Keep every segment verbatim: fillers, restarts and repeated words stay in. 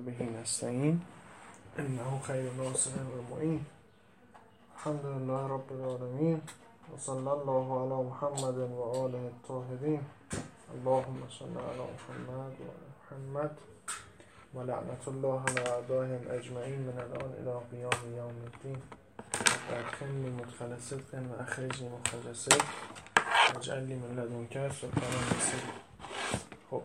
به نستعين إنه خير ناصر ومعين الحمد لله رب العالمين وصلى الله على محمد وآله الطاهرين اللهم صل على محمد وعلى محمد ولعنة الله على أعدائهم أجمعين من الآن إلى قيام يوم الدين وأدخلني مدخل صدق وأخرجني مخرج صدق واجعل لي من لدنك سلطانا نصيرا. خب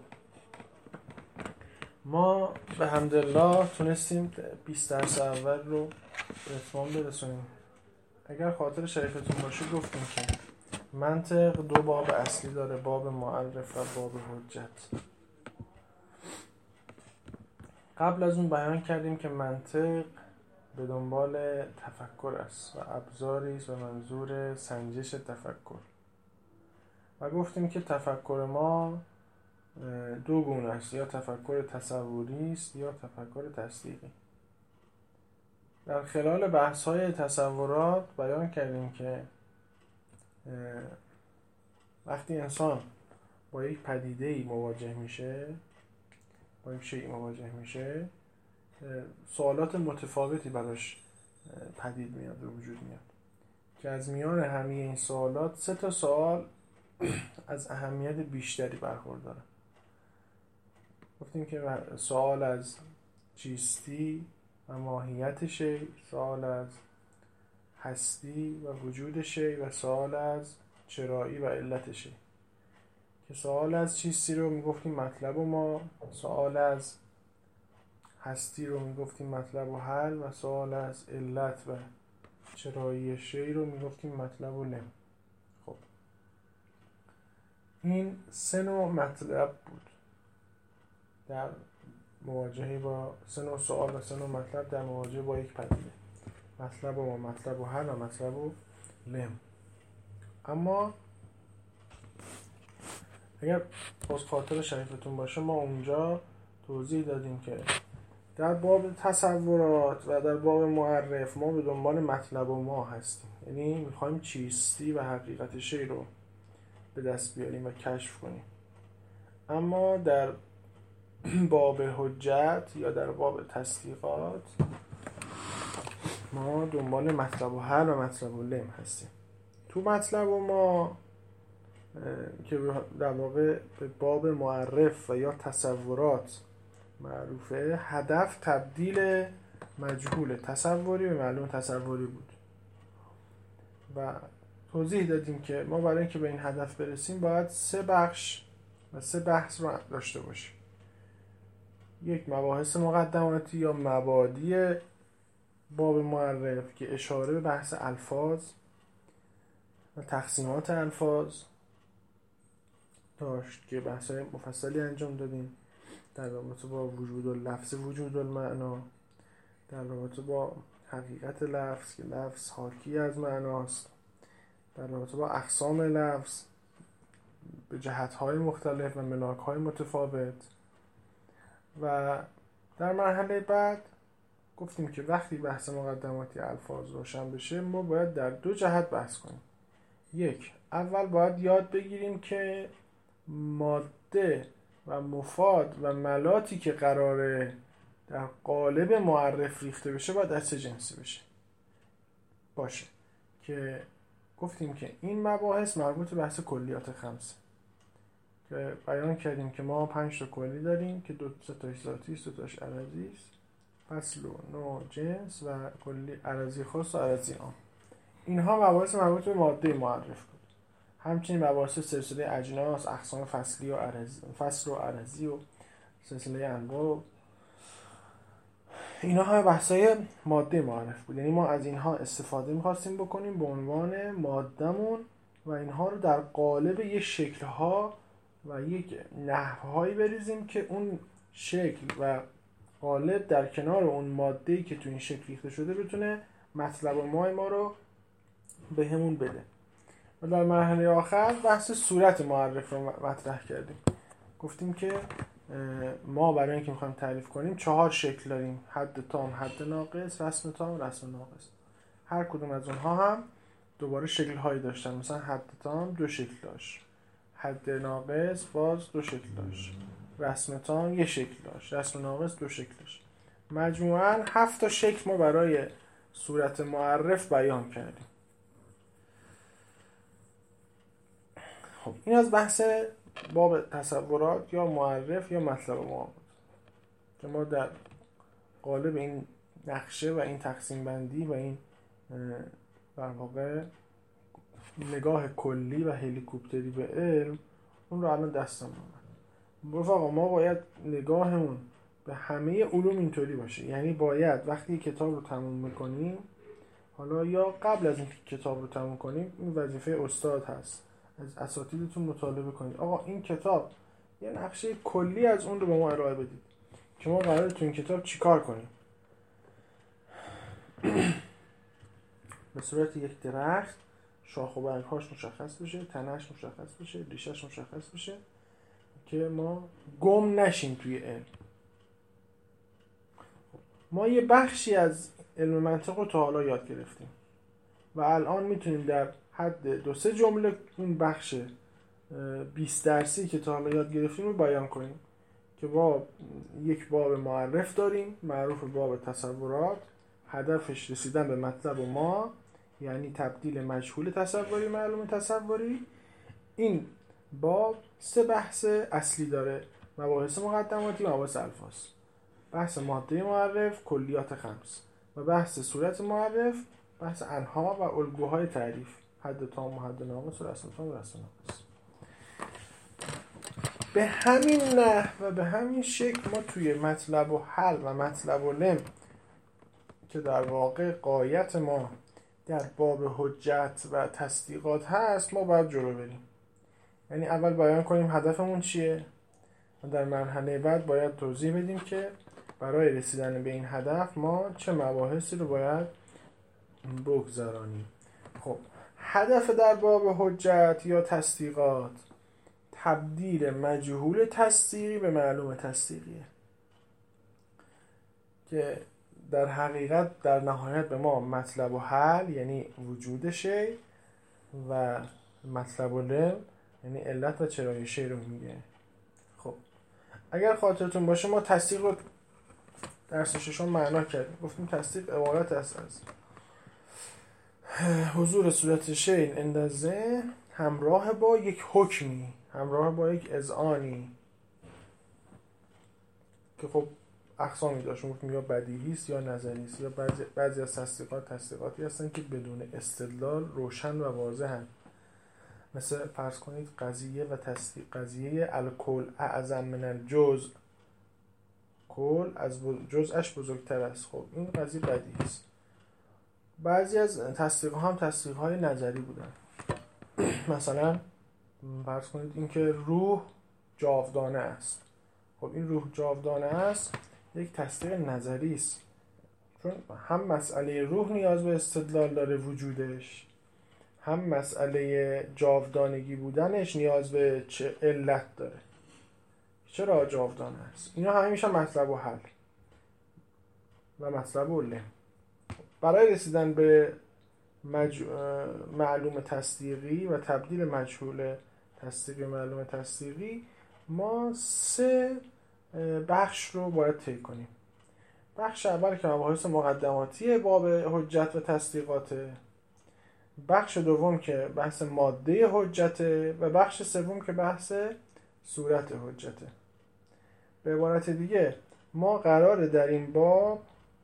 ما به حمدالله تونستیم بیست درس اول رو به اتمام برسونیم. اگر خاطر شریفتون باشه گفتیم که منطق دو باب اصلی داره، باب معرف و باب حجت. قبل از اون بیان کردیم که منطق به دنبال تفکر است و ابزاری است و منظور سنجش تفکر و گفتیم که تفکر ما دو گونه است، یا تفکر تصوری است یا تفکر تصدیقی. در خلال بحث‌های تصورات بیان کردیم که وقتی انسان با یک پدیده‌ای مواجه میشه، با یک شیء مواجه میشه، سوالات متفاوتی براش پدید میاد و وجود میاد که از میان همه این سوالات سه تا سوال از اهمیت بیشتری برخورداره. گفتیم که سوال از چیستی و ماهیت شیء، سوال از هستی و وجود شیء و سوال از چرایی و علت شیء. که سوال از چیستی رو میگفتیم مطلب و ما، سوال از هستی رو میگفتیم مطلب و حل و سوال از علت و چرایی شیء رو میگفتیم مطلب و لم. خب این سه نوع مطلب بود در مواجهه با سه نوع سوال و سه نوع مطلب در مواجهه با یک پدیده، مطلب و مطلب و حل و مطلب و لم. اما اگر باز خاطر شریفتون باشه ما اونجا توضیح دادیم که در باب تصورات و در باب معرف ما به دنبال مطلب و ما هستیم، یعنی میخوایم چیستی و حقیقت شیء رو به دست بیاریم و کشف کنیم. اما در باب حجت یا در باب تصدیقات ما دنبال مطلب و حل و مطلب و لم هستیم. تو مطلب و ما که در واقع به باب معرف و یا تصورات معروفه، هدف تبدیل مجهول تصوری به معلوم تصوری بود و توضیح دادیم که ما برای اینکه به این هدف برسیم باید سه بخش و سه بحث رو داشته باشیم. یک، مباحث مقدماتی یا مبادی باب معرف که اشاره به بحث الفاظ و تقسیمات الفاظ داشت که بحث‌های مفصلی انجام دادیم در رابطه با وجود اللفظ، وجود المعنا، در رابطه با حقیقت لفظ که لفظ حاکی از معناست، در رابطه با اقسام لفظ به جهت‌های مختلف و ملاک‌های متفاوت. و در مرحله بعد گفتیم که وقتی بحث مقدماتی الفاظ روشن بشه ما باید در دو جهت بحث کنیم. یک، اول باید یاد بگیریم که ماده و مفاد و ملاتی که قراره در قالب معرف ریخته بشه باید از چه جنسی بشه باشه، که گفتیم که این مباحث مربوط به بحث کلیات خمسه که بیان کردیم که ما پنج تا کلی داریم که دو تاش ذاتی است، دو تاش عرضی است، فصل و نوع جنس و کلی عرضی خاص و عرضی عام. اینها مباحث مربوط به ماده معرف بود. همچنین مباحث سلسله اجناس، اقسام فصلی و عرضی، فصل و عرضی و سلسله انواع، اینا های بحثای ماده معرف بود. یعنی ما از اینها استفاده می‌خواستیم بکنیم به عنوان مادهمون و اینها رو در قالب یک شکل‌ها و یک نحوهایی بریزیم که اون شکل و قالب در کنار اون ماده‌ای که تو این شکل ریخته شده بتونه مطلب ما ما رو به همون بده. و در مرحله آخر بحث صورت معرف رو مطرح کردیم. گفتیم که ما برای اینکه میخوایم تعریف کنیم چهار شکل داریم: حد تام، حد ناقص، رسم تام، رسم ناقص. هر کدوم از اونها هم دوباره شکل هایی داشتن. مثلا حد تام دو شکل داشت، حد ناقص باز دو شکل داشت، رسم تام یه شکل داشت، رسم ناقص دو شکل داشت. مجموعاً هفت تا شکل ما برای صورت معرف بیان کردیم. خب این از بحث باب تصورات یا معرف یا مطلب ما بود که ما در قالب این نقشه و این تقسیم بندی و این در واقع نگاه کلی و هلیکوپتری به علم اون رو الان دستمون اومد. رفقا ما باید نگاهمون به همه علوم اینطوری باشه، یعنی باید وقتی کتاب رو تموم میکنیم، حالا یا قبل از این کتاب رو تموم کنیم، این وظیفه استاد هست، از اساتیدتون مطالبه کنید آقا این کتاب یه نقشه کلی از اون رو به ما ارائه بدید که ما قراره تو این کتاب چیکار کنیم. به صورت یک درخت شاخ و برگ‌هاش مشخص بشه، تنه‌اش مشخص بشه، ریشه‌اش مشخص بشه که ما گم نشیم توی علم. ما یه بخشی از علم منطق رو تا حالا یاد گرفتیم و الان میتونیم در حد دو سه جمله اون بخش بیست درسی که تا حالا یاد گرفتیم رو بیان کنیم که با یک باب معرف داریم معروف به باب تصورات، هدفش رسیدن به مطلب ما، یعنی تبدیل مجهول تصوری معلوم تصوری. این باب سه بحث اصلی داره: مباحث مقدماتی، مباحث الفاظ، بحث ماده معرف، کلیات خمس، و بحث صورت معرف، بحث انها و الگوهای تعریف، حد تام و حد ناقص و رسم تام و رسم ناقص. به همین نحو و به همین شکل ما توی مطلب و حل و مطلب و لم که در واقع غایت ما در باب حجت و تصدیقات هست ما باید جلو بریم. یعنی اول بیان کنیم هدفمون چیه و در مرحله بعد باید توضیح بدیم که برای رسیدن به این هدف ما چه مباحثی رو باید بگذرانیم. خب هدف در باب حجت یا تصدیقات تبدیل مجهول تصدیقی به معلوم تصدیقیه که در حقیقت در نهایت به ما مطلب و حل یعنی وجود شی و مطلب و لم یعنی علت و چرای شی رو میگه. خب اگر خاطرتون باشه ما تصدیق رو درس ششم معنا کردیم، گفتیم تصدیق عبارت است از حضور صورت شی عند ذهن همراه با یک حکمی، همراه با یک اذعانی که خب اقسامی داشت، گفتیم یا بدیهی است یا نظری است، یا بعضی بعضی از تصدیقات تصدیقاتی هستن که بدون استدلال روشن و واضحن، مثل فرض کنید قضیه و تصدیق قضیه الکل اعظم من الجزء، کل از جزءش بزرگتر است. خب این قضیه بدیهی است. بعضی از تصدیق ها هم تصدیق های نظری بودن، مثلا فرض کنید اینکه روح جاودانه است. خب این روح جاودانه است یک تصدیق نظری است، چون هم مسئله روح نیاز به استدلال داره وجودش، هم مسئله جاودانگی بودنش نیاز به چه علت داره، چرا جاودانه است. اینا همه میشن مطلب و حل و مطلب و لم. برای رسیدن به مج... معلوم تصدیقی و تبدیل مجهول تصدیقی معلوم تصدیقی ما سه بخش رو باید طی کنیم. بخش اول که مباحث مقدماتی باب حجت و تصدیقاته، بخش دوم که بحث ماده حجته و بخش سوم که بحث صورت حجته. به عبارت دیگه ما قراره در این باب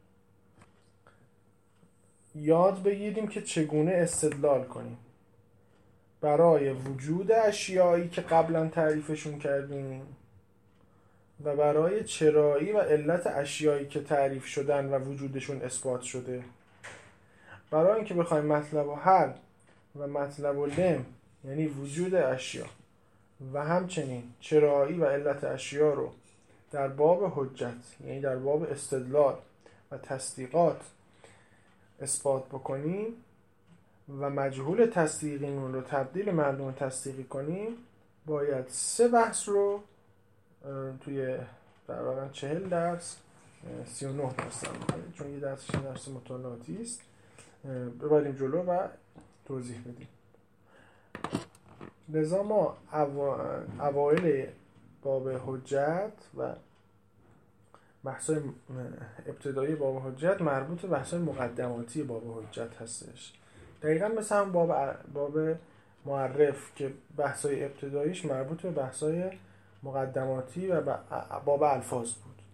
یاد بگیریم که چگونه استدلال کنیم برای وجود اشیایی که قبلا تعریفشون کردیم و برای چرایی و علت اشیایی که تعریف شدن و وجودشون اثبات شده. برای اینکه بخوایم مطلب و حل و مطلب و لم یعنی وجود اشیا و همچنین چرایی و علت اشیا رو در باب حجت یعنی در باب استدلال و تصدیقات اثبات بکنیم و مجهول تصدیقیمون رو تبدیل معلوم تصدیقی کنیم، باید سه بحث رو توی در واقع چهل درس سی و نه درس کنیم، چون یه درسش درس مطالعاتی است، ببریم جلو و توضیح بدیم. لذا ما اوایل باب حجت و بحث‌های ابتدایی باب حجت مربوط به بحث‌های مقدماتی باب حجت هستش. دقیقاً مثل هم باب باب معرف که بحث‌های ابتداییش مربوط به بحث‌های مقدماتی و باب الفاظ بود.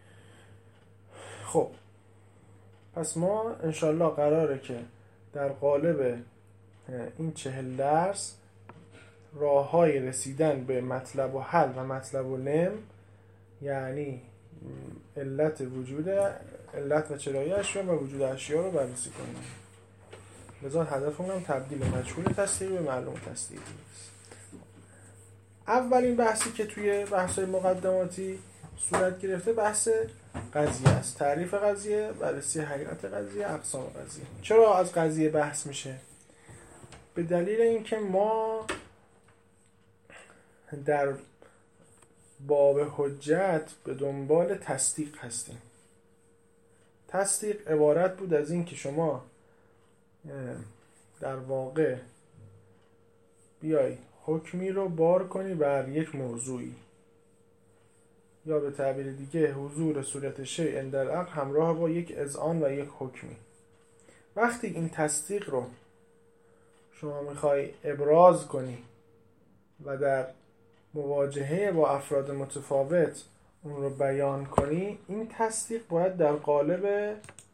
خب پس ما انشالله قراره که در قالب این چهل درس راه‌های رسیدن به مطلب و حل و مطلب و لم، یعنی علت وجود علت و چرایی اشیا و وجود اشیا رو بررسی کنیم. لذا هدفمون هم تبدیل مجهول تصدیقی به معلوم تصدیقی است. اولین بحثی که توی بحث‌های مقدماتی صورت گرفته بحث قضیه است. تعریف قضیه، بررسی حقیقت قضیه، اقسام قضیه. چرا از قضیه بحث میشه؟ به دلیل اینکه ما در باب حجت به دنبال تصدیق هستیم. تصدیق عبارت بود از این که شما در واقع بیای حکمی رو بار کنی بر یک موضوعی، یا به تعبیر دیگه حضور صورت شیء عند العقل همراه با یک اذعان و یک حکمی. وقتی این تصدیق رو شما میخوای ابراز کنی و در مواجهه با افراد متفاوت اون رو بیان کنی، این تصدیق باید در قالب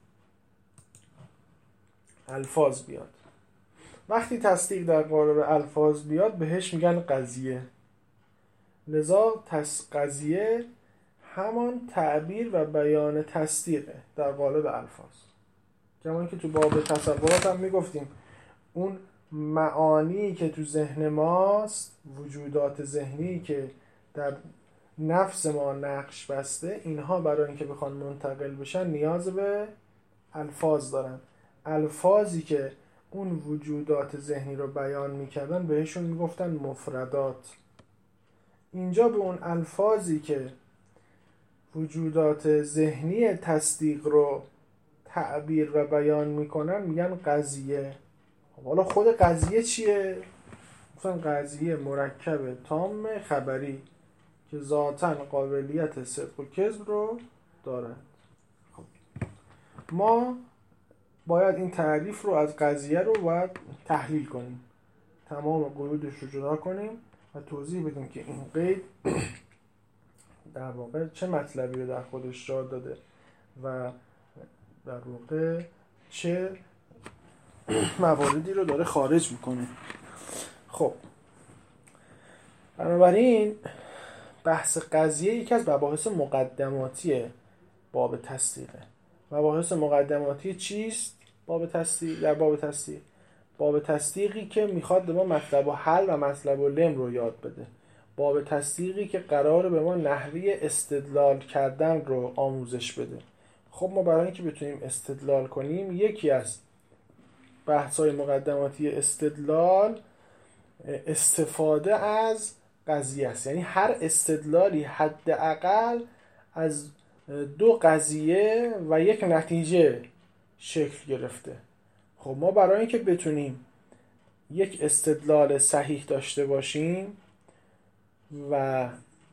الفاظ بیاد. وقتی تصدیق در قالب الفاظ بیاد بهش میگن قضیه. لذا تص... قضیه همان تعبیر و بیان تصدیقه در قالب الفاظ. کما که تو باب تصورات هم میگفتیم اون معانی که تو ذهن ماست، وجودات ذهنی که در نفس ما نقش بسته، اینها برای اینکه بخوان منتقل بشن نیاز به الفاظ دارن. الفاظی که اون وجودات ذهنی رو بیان میکردن بهشون میگفتن مفردات. اینجا به اون الفاظی که وجودات ذهنی تصدیق رو تعبیر و بیان میکنن میگن قضیه. حالا خود قضیه چیه؟ مثلا قضیه مرکب تام خبری که ذاتاً قابلیت صدق و کذب رو دارند. خب. ما باید این تعریف رو از قضیه رو باید تحلیل کنیم، تمام قیودش رو جدا کنیم و توضیح بدیم که این قید در واقع چه مطلبی رو در خودش جا داده و در واقع چه مواردی رو داره خارج میکنه. خب بنابراین بحث قضیه یکی از مباحث مقدماتی باب تصدیقه. مباحث مقدماتی چیست؟ باب تصدیق در باب تصدیق باب تصدیقی که میخواد به ما مطلب و حل و مطلب و لم رو یاد بده. باب تصدیقی که قراره به ما نحوه استدلال کردن رو آموزش بده. خب ما برای اینکه بتونیم استدلال کنیم، یکی از بحث‌های مقدماتی استدلال استفاده از قضیه است. یعنی هر استدلالی حداقل از دو قضیه و یک نتیجه شکل گرفته. خب ما برای اینکه بتونیم یک استدلال صحیح داشته باشیم و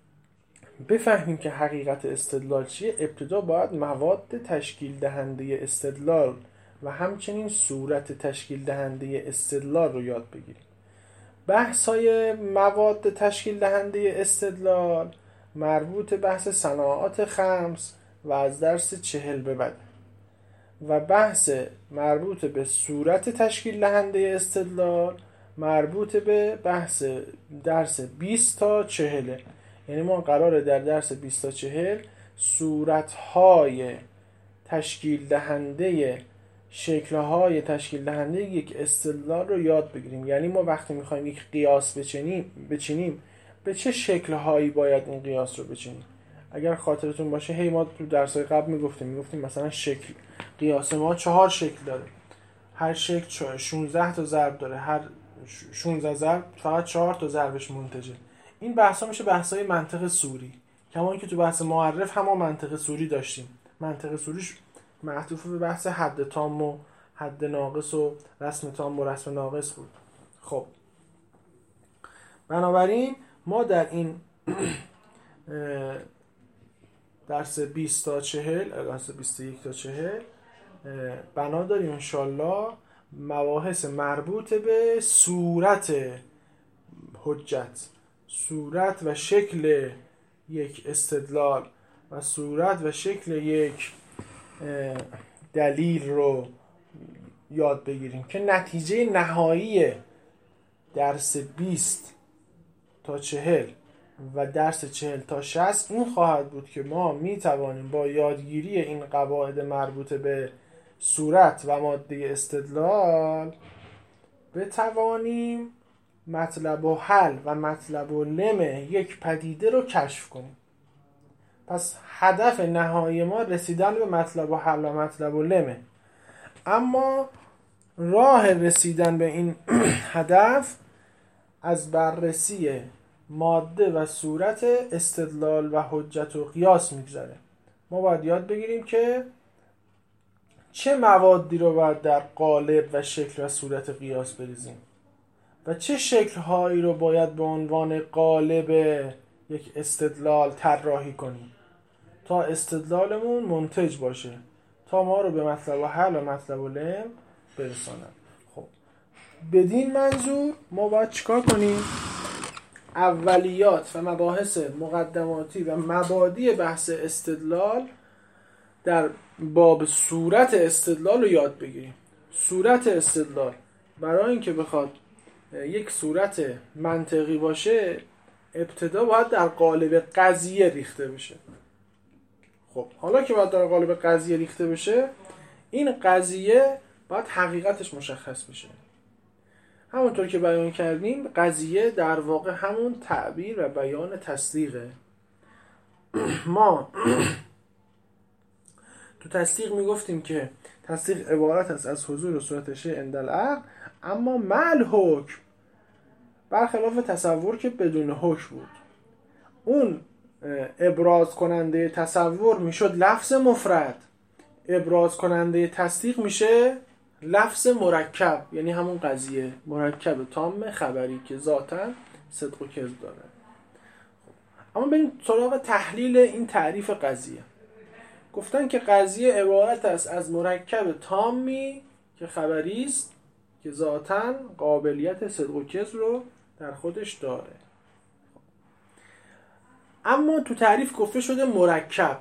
بفهمیم که حقیقت استدلال چیه، ابتدا باید مواد تشکیل دهنده استدلال و همچنین صورت تشکیل دهنده استدلال رو یاد بگیریم. بحث های مواد تشکیل دهنده استدلال مربوط بحث صناعات خمس و از درس چهل به بعد، و بحث مربوط به صورت تشکیل دهنده استدلال مربوط به بحث درس بیست تا چهل. یعنی ما قراره در درس بیست تا چهل صورت‌های تشکیل دهنده شکل‌های تشکیل دهنده یک استدلال رو یاد بگیریم. یعنی ما وقتی می‌خوایم یک قیاس بچینیم بچینیم به چه شکل‌هایی باید این قیاس رو بچینیم. اگر خاطرتون باشه هی ما تو درس‌های قبل میگفتیم میگفتیم مثلا شکل قیاس ما چهار شکل داره، هر شکل شانزده تا ضرب داره، هر شانزده ضرب فقط چهار تا ضربش منتجه. این بحثا میشه بحث‌های منطق صوری، کما اینکه تو بحث معرف هم ما منطق صوری داشتیم. منطق صوریش معطوف به بحث حد تام و حد ناقص و رسم تام و رسم ناقص بود. خب بنابراین ما در این درس بیست تا چهل، درس بیست و یک تا چهل بنا داریم انشالله مباحث مربوط به صورت حجت، صورت و شکل یک استدلال و صورت و شکل یک دلیل رو یاد بگیریم که نتیجه نهایی درس بیست تا چهل و درس چهل تا شصت این خواهد بود که ما می توانیم با یادگیری این قواعد مربوط به صورت و ماده استدلال بتوانیم مطلب و حل و مطلب و لم یک پدیده رو کشف کنیم. پس هدف نهایی ما رسیدن به مطلب و حل و مطلب و لمه، اما راه رسیدن به این هدف از بررسی ماده و صورت استدلال و حجت و قیاس میگذره. ما باید یاد بگیریم که چه موادی رو باید در قالب و شکل و صورت قیاس بریزیم و چه شکل‌هایی رو باید به عنوان قالب یک استدلال طراحی کنیم تا استدلالمون منتج باشه، تا ما رو به مطلب و حل و مطلب و لم برسانه. خب بدین منظور ما باید چیکار کنیم؟ اولیات و مباحث مقدماتی و مبادی بحث استدلال در باب صورت استدلال رو یاد بگیریم. صورت استدلال برای اینکه بخواد یک صورت منطقی باشه ابتدا باید در قالب قضیه ریخته بشه. خب حالا که باید در قالب قضیه ریخته بشه، این قضیه باید حقیقتش مشخص بشه. همونطور که بیان کردیم قضیه در واقع همون تعبیر و بیان تصدیقه. ما تو تصدیق میگفتیم که تصدیق عبارت است از حضور صورت شیء عند العقل، اما مع حکم، برخلاف تصور که بدون حکم بود. اون ابراز کننده تصور میشد لفظ مفرد، ابراز کننده تصدیق میشه لفظ مرکب، یعنی همون قضیه مرکب تام خبری که ذاتاً صدق و کذب داره. اما بریم سراغ تحلیل این تعریف قضیه. گفتن که قضیه عبارت است از مرکب تامی که خبری است که ذاتاً قابلیت صدق و کذب رو در خودش داره. اما تو تعریف گفته شده مرکب.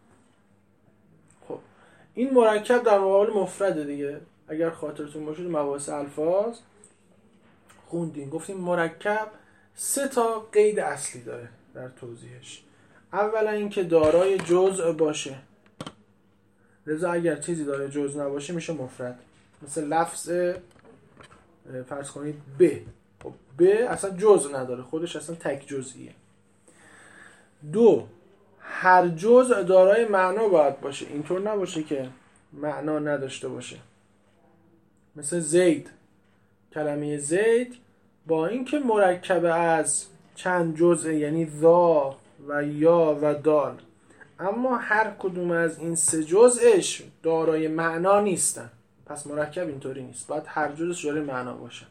خب این مرکب در مقابل مفرد دیگه. اگر خاطرتون باشه تو مباحث الفاظ خوندیم، گفتیم مرکب سه تا قید اصلی داره در توضیحش. اولا اینکه دارای جزء باشه، لذا اگر چیزی داره جزء نباشه میشه مفرد. مثل لفظ فرض کنید ب، خب ب اصلا جزء نداره، خودش اصلا تک جزئیه. دو، هر جزء دارای معنا باید باشه، اینطور نباشه که معنا نداشته باشه. مثل زید، کلمه زید با اینکه مرکب از چند جزء یعنی ذا و یا و دال، اما هر کدوم از این سه جزءش دارای معنا نیستن. پس مرکب اینطوری نیست، باید هر جزءش دارای معنا باشه.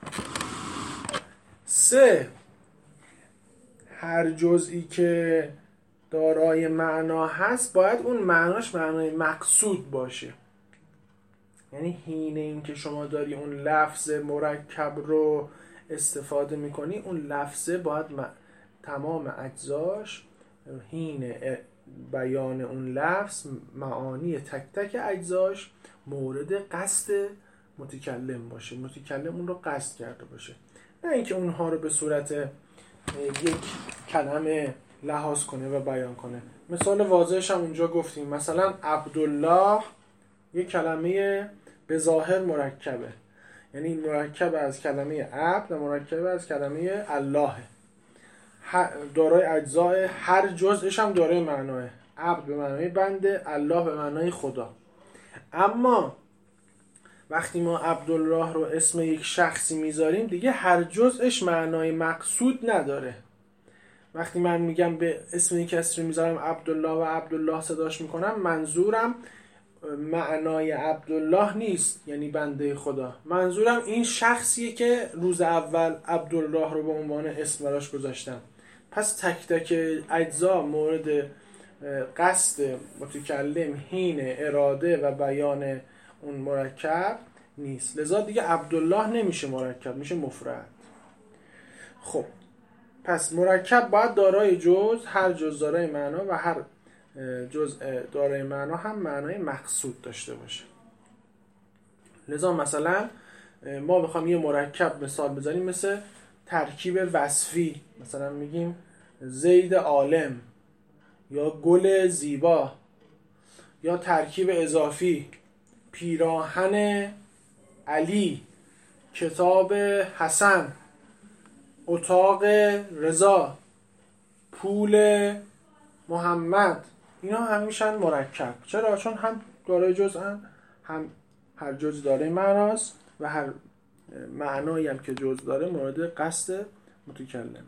سه، هر جزئی که دارای معنا هست باید اون معناش معنای مقصود باشه. یعنی حین این که شما داری اون لفظ مرکب رو استفاده میکنی، اون لفظه باید م... تمام اجزاش حین بیان اون لفظ معانی تک تک اجزاش مورد قصد متکلم باشه، متکلم اون رو قصد کرده باشه، نه اینکه اونها رو به صورت یک کلمه لحاظ کنه و بیان کنه. مثال واضحش هم اونجا گفتیم، مثلا عبدالله یک کلمه به ظاهر مرکبه، یعنی مرکب از کلمه عبد و مرکب از کلمه الله، دارای اجزای هر جزءش هم دارای معناه. عبد به معنای بنده، الله به معنای خدا. اما وقتی ما عبدالله رو اسم یک شخصی میذاریم دیگه هر جزءش معنای مقصود نداره. وقتی من میگم به اسم یک کسی رو میذارم عبدالله و عبدالله صداش میکنم، منظورم معنای عبدالله نیست یعنی بنده خدا، منظورم این شخصیه که روز اول عبدالله رو به عنوان اسم براش گذاشتم. پس تک تک اجزا مورد قصد متکلم حین اراده و بیان اون مرکب نیست. لذا دیگه عبدالله نمیشه مرکب، میشه مفرد. خب پس مرکب باید دارای جزء، هر جزء دارای معنا و هر جزء دارای معنا هم معنای مقصود داشته باشه. لذا مثلا ما بخوام یه مرکب مثال بزنیم مثل ترکیب وصفی، مثلا میگیم زید عالم یا گل زیبا، یا ترکیب اضافی پیراهن علی، کتاب حسن، اتاق رضا، پول محمد. اینا همیشن مرکب. چرا؟ چون هم دارای جزءن، هم هر جزء داره معناست و هر معنایی هم که جزء داره مورد قصد متکلمه.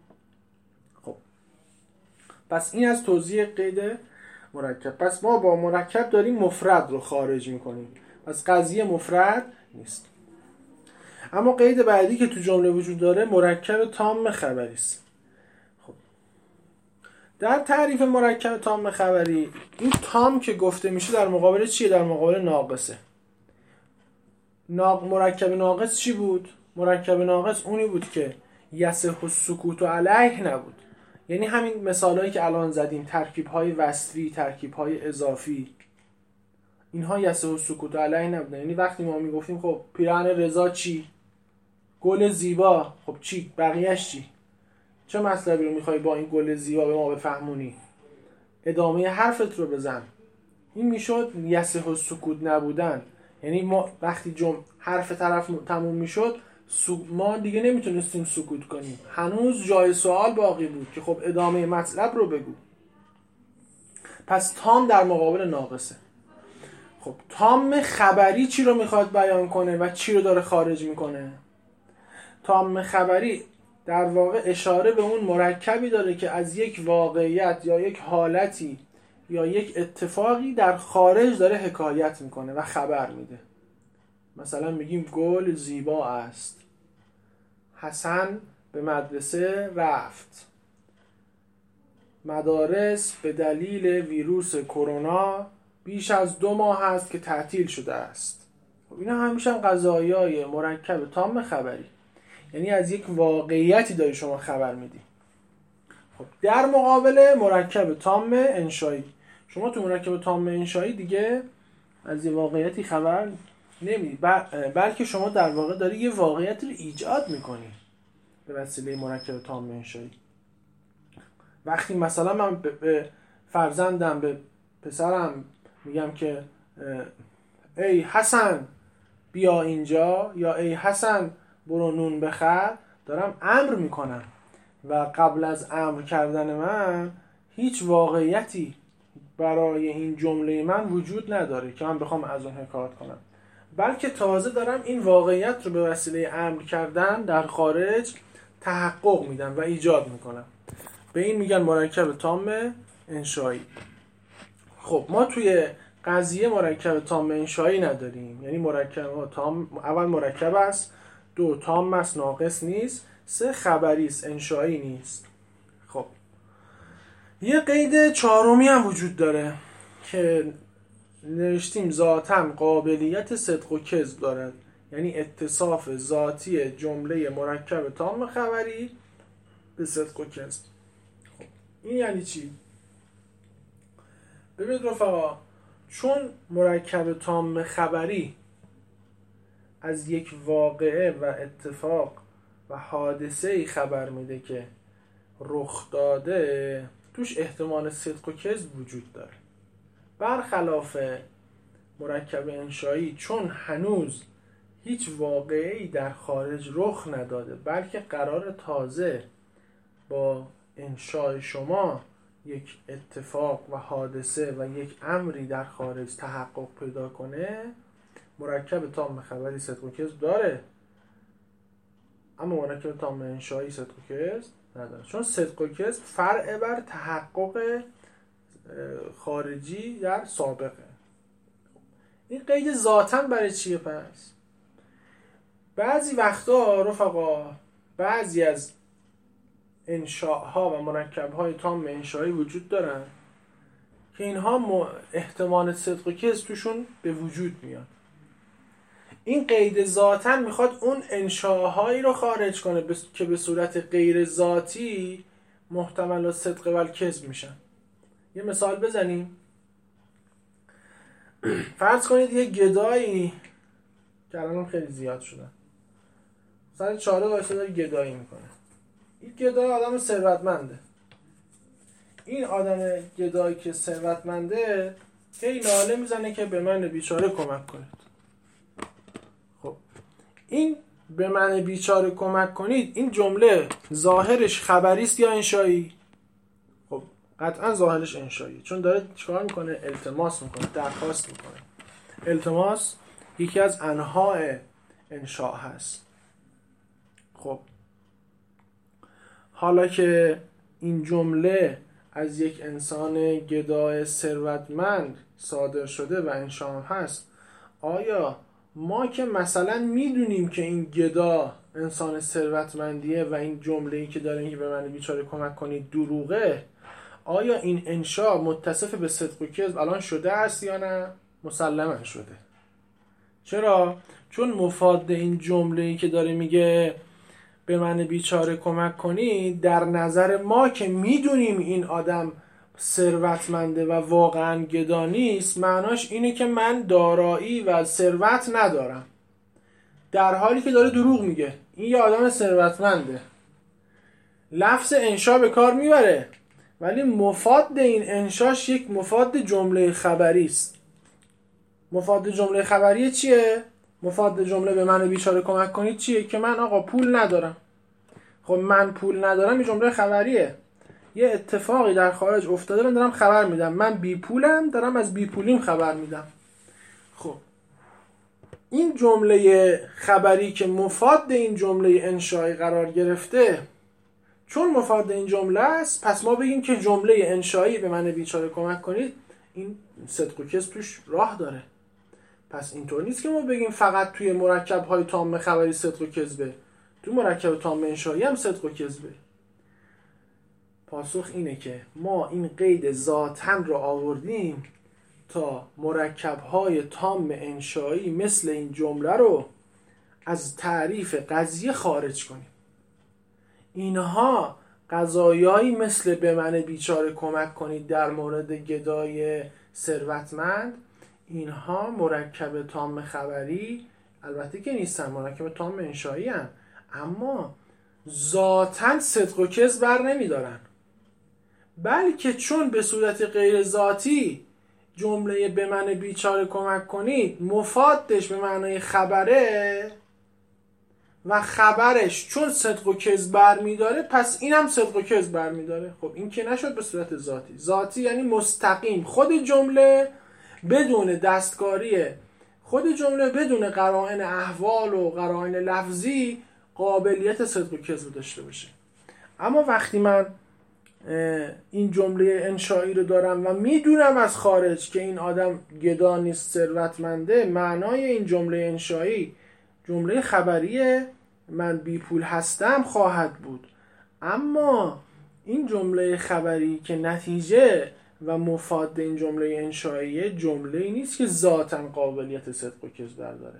خب پس این از توضیح قید مرکب. پس ما با مرکب داریم مفرد رو خارج میکنیم، پس قضیه مفرد نیست. اما قید بعدی که تو جمله وجود داره مرکب تام خبری است. خب در تعریف مرکب تام خبری، این تام که گفته میشه در مقابل چیه؟ در مقابل ناقصه. ناق... مرکب ناقص چی بود؟ مرکب ناقص اونی بود که یصح السکوت علیه نبود. یعنی همین مثالایی که الان زدیم، ترکیب‌های وصفی، ترکیب‌های اضافی، اینها یصح السکوت علیه نبودن. یعنی وقتی ما میگفتیم خب پیراهن رضا چی؟ گل زیبا، خب چی؟ بقیه‌اش چی؟ چه مطلبی رو میخوای با این گل زیبا به ما بفهمونی؟ ادامه حرفت رو بزن. این میشد یصح السکوت نبودن. یعنی ما وقتی جمع حرف طرف تموم میشد ما دیگه نمیتونستیم سکوت کنیم، هنوز جای سوال باقی بود که خب ادامه مطلب رو بگو. پس تام در مقابل ناقصه. خب تام خبری چی رو میخواد بیان کنه و چی رو داره خارج میکنه؟ تام خبری در واقع اشاره به اون مرکبی داره که از یک واقعیت یا یک حالتی یا یک اتفاقی در خارج داره حکایت میکنه و خبر میده. مثلا میگیم گل زیبا است، حسن به مدرسه رفت، مدارس به دلیل ویروس کرونا بیش از دو ماه است که تعطیل شده است. خب اینا همیشه هم قضایای مرکب تام خبری، یعنی از یک واقعیتی داری شما خبر میدی. خب در مقابل مرکب تام انشایی، شما تو مرکب تام انشایی دیگه از یه واقعیتی خبر نمیدی، بلکه شما در واقع داری یه واقعیت رو ایجاد میکنی به وسیله مرکب تام انشایی. وقتی مثلا من به فرزندم، به پسرم میگم که ای حسن بیا اینجا یا ای حسن برو نون بخر، دارم امر میکنم و قبل از امر کردن من هیچ واقعیتی برای این جمله من وجود نداره که من بخوام از اون حکایت کنم، بلکه تازه دارم این واقعیت رو به وسیله امر کردن در خارج تحقق میدم و ایجاد میکنم. به این میگن مرکب تام انشایی. خب ما توی قضیه مرکب تام انشایی نداریم، یعنی مرکب تام اول مرکب است، دو تام است ناقص نیست، سه خبری است انشایی نیست. خب یه قید چهارمی هم وجود داره که نوشتیم ذاتاً قابلیت صدق و کذب دارد، یعنی اتصاف ذاتی جمله مرکب تام خبری به صدق و کذب. خب این یعنی چی؟ ببینید رفقا، چون مرکب تام خبری از یک واقعه و اتفاق و حادثه‌ای خبر میده که رخ داده، توش احتمال صدق و کذب وجود داره. برخلاف مرکب انشایی، چون هنوز هیچ واقعه‌ای در خارج رخ نداده، بلکه قرار تازه با انشای شما یک اتفاق و حادثه و یک امری در خارج تحقق پیدا کنه، مرکب تام خبری صدق و کذب داره، اما مرکب تام انشایی صدق و کذب نداره، چون صدق و کذب فرع بر تحقق خارجی در سابقه. این قید ذاتاً برای چیه پس؟ بعضی وقتا رفقا بعضی از انشاءها و مرکب‌های تام انشایی وجود دارن که اینها احتمال صدق و کذب توشون به وجود میاد. این قید ذاتاً میخواد اون انشاءهایی رو خارج کنه بس... که به صورت غیر ذاتی محتمل صدق و کذب میشن. یه مثال بزنیم. فرض کنید یه گدایی که الان خیلی زیاد شدن سر چاره واسه داره گدایی میکنه. این گدای آدم ثروتمنده. این آدم گدایی که ثروتمنده که این ناله میزنه که به من بیچاره کمک کنید. خب این به من بیچاره کمک کنید، این جمله ظاهرش خبری است یا انشایی؟ خب قطعا ظاهرش انشایی، چون داره چیکار میکنه؟ التماس میکنه، درخواست میکنه. التماس یکی از انواع انشاء هست. خب حالا که این جمله از یک انسان گدای ثروتمند صادر شده و انشاء هست، آیا ما که مثلا میدونیم که این گدا انسان ثروتمندیه و این جمله‌ای که داره میگه به من بیچاره کمک کنید دروغه، آیا این انشاء متصف به صدق و کذب الان شده است یا نه؟ مسلماً شده. چرا؟ چون مفاد این جمله‌ای که داره میگه به من بیچاره کمک کنید، در نظر ما که میدونیم این آدم ثروتمنده و واقعا گدا نیست، معناش اینه که من دارایی و ثروت ندارم، در حالی که داره دروغ میگه. این یه آدم ثروتمنده، لفظ انشا به کار میبره، ولی مفاد این انشاش یک مفاد جمله خبری است. مفاد جمله خبری چیه؟ مفاد جمله به من بیچاره کمک کنید چیه؟ که من آقا پول ندارم. خب من پول ندارم این جمله خبریه. یه اتفاقی در خارج افتاده، من دارم خبر میدم. من بی پولم، دارم از بی پولیم خبر میدم. خب این جمله خبری که مفاد این جمله انشایی قرار گرفته، چون مفاد این جمله است، پس ما بگیم که جمله انشایی به من بیچاره کمک کنید این صدق و کذب توش راه داره. پس اینطور نیست که ما بگیم فقط توی مرکب‌های تام خبری صدق و کذبه، تو مرکب تام انشایی هم صدق و کذبه. پاسخ اینه که ما این قید ذاتاً رو آوردیم تا مرکب‌های تام انشایی مثل این جمله رو از تعریف قضیه خارج کنیم. اینها قضایایی مثل به من بیچاره کمک کنید در مورد گدای ثروتمند، اینها مرکب تام خبری البته که نیستن، مرکب تام انشایی هستند، اما ذاتاً صدق و کذب بر نمیدارن، بلکه چون به صورت غیر ذاتی جمله به من بیچاره کمک کنید مفادش به معنای خبره و خبرش چون صدق و کذب بر میداره، پس اینم صدق و کذب بر میداره. خب این که نشد به صورت ذاتی. ذاتی یعنی مستقیم، خود جمله بدون دستکاری خود جمله بدون قرائن احوال و قرائن لفظی قابلیت صدق و کذب داشته باشه. اما وقتی من این جمله انشایی رو دارم و میدونم از خارج که این آدم گدا نیست، ثروتمنده، معنای این جمله انشایی جمله خبریه، من بی پول هستم خواهد بود. اما این جمله خبری که نتیجه و مفاد این جمله انشایی جمله نیست که ذاتاً قابلیت صدق و کذب داره،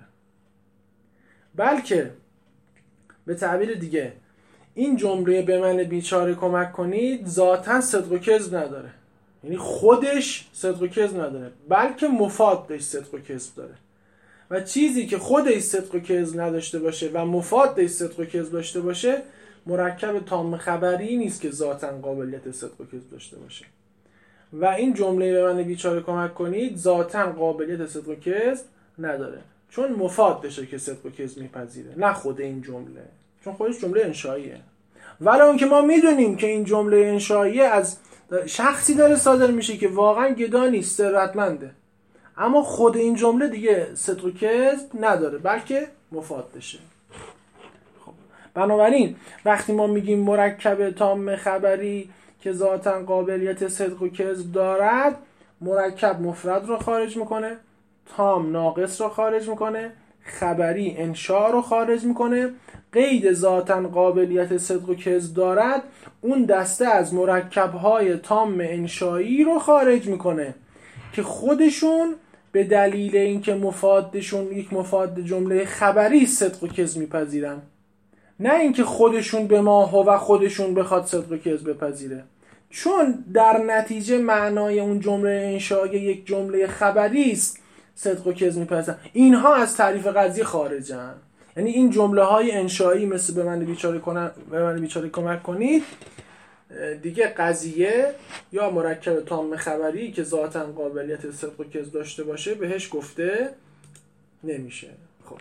بلکه به تعبیر دیگه این جمله به من بیچاره کمک کنید ذاتاً صدق و کذب نداره، یعنی خودش صدق و کذب نداره، بلکه مفادش صدق و کذب داره. و چیزی که خودش صدق و کذب نداشته باشه و مفادش صدق و کذب داشته باشه مرکب تام خبری نیست که ذاتاً قابلیت صدق و کذب داشته باشه. و این جمله به من بیچاره کمک کنید ذاتاً قابلیت صدق و کذب نداره، چون مفادشه که صدق و کذب میپذیره، نه خود این جمله، چون خودش جمله انشاییه. ولی اون که ما میدونیم که این جمله انشایی از شخصی داره صادر میشه که واقعا گدا نیست، ثروتمنده، اما خود این جمله دیگه صدق و کذب نداره، بلکه مفادشه. خب بنابراین وقتی ما میگیم مرکب تام خبری که ذاتاً قابلیت صدق و کذب دارد، مرکب مفرد رو خارج میکنه، تام ناقص رو خارج میکنه، خبری انشا رو خارج میکنه. قید ذاتاً قابلیت صدق و کذب دارد، اون دسته از مرکب‌های تام انشایی رو خارج میکنه که خودشون به دلیل اینکه مفادشون یک مفاد جمله خبری صدق و کذب میپذیرن، نه اینکه خودشون به ما هو خودشون بخواد صدق و کذب بپذیره. چون در نتیجه معنای اون جمله انشایی یک جمله خبری است، صدق و کذب میپذیرن. اینها از تعریف قضیه خارجن. یعنی این جمله های انشایی مثل به من بیچاره کنن، به من بیچاره کمک کنید، دیگه قضیه یا مرکب تام خبری که ذاتاً قابلیت صدق و کذب داشته باشه بهش گفته نمیشه. خب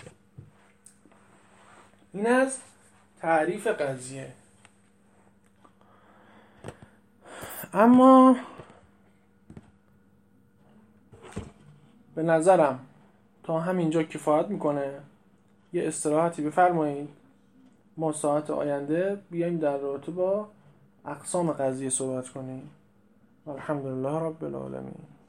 این از تعریف قضیه. اما به نظرم تا همینجا کفایت میکنه. یه استراحتی بفرمایید، ما ساعت آینده بیایم در رابطه با اقسام قضیه صحبت کنیم. الحمدلله رب العالمین.